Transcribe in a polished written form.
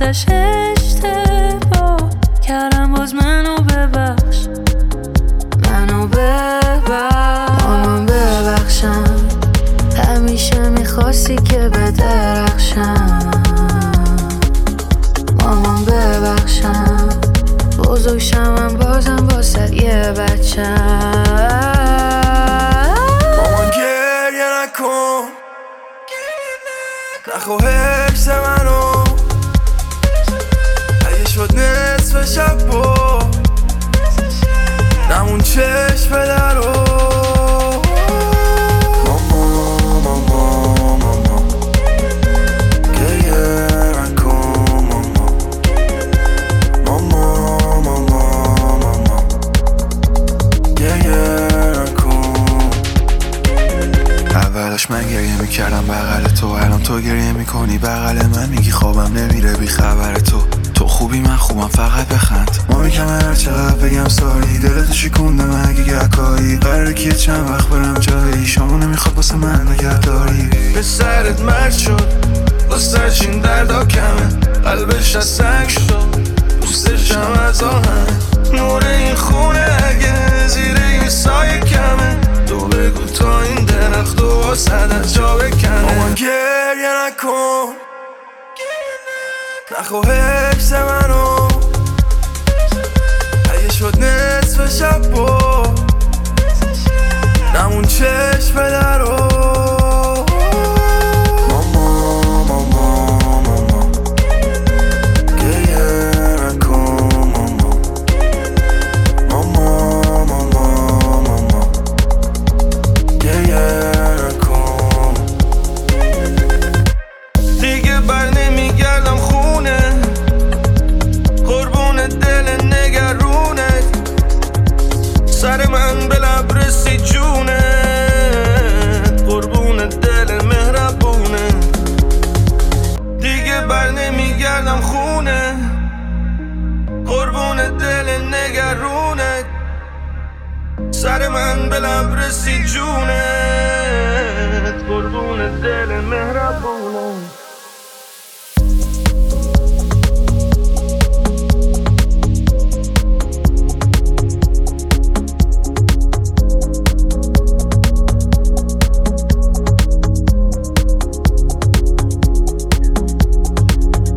ازش اشتباه کردم، باز منو ببخش، منو ببخش. مامان ببخشم، همیشه میخواستی که بدرخشم. مامان ببخشم، بزرگ شمم بازم واسه یه بچم. مامان گریه نکن، نخوا حفظ منو، اگه شد نصف شب با نمون چشم درو. اولش من گریه میکردم بغل تو، الان تو گریه میکنی بغل من، میگی خوابم نمیره بی خبر تو. تو خوبی من خوبم فقط بخند. ما میگم هر چقدر بگم ساری، دلتو شکوندم اگه گکایی. قراره که چند وقت برم جایی، شامو نمیخواد واسه من نگهداری. به سرت مرد شد، واسه چین دردا کمه، قلبش از سنگ شد، دوستشم از آهن. نور این خونه اگه زیر این سایه کمه، تو بگو تا این درخت و واسد از جا بکنه. مامان گریه نکن، نخوا حفظ منو، اگه شد نصف شب با نمون چشم درو. سر من به لب رسی جونه، قربون دل مهربونه. دیگه بر نمیگردم خونه، قربون دل نگرونه. سر من به لب رسی جونه، قربون دل مهربونه.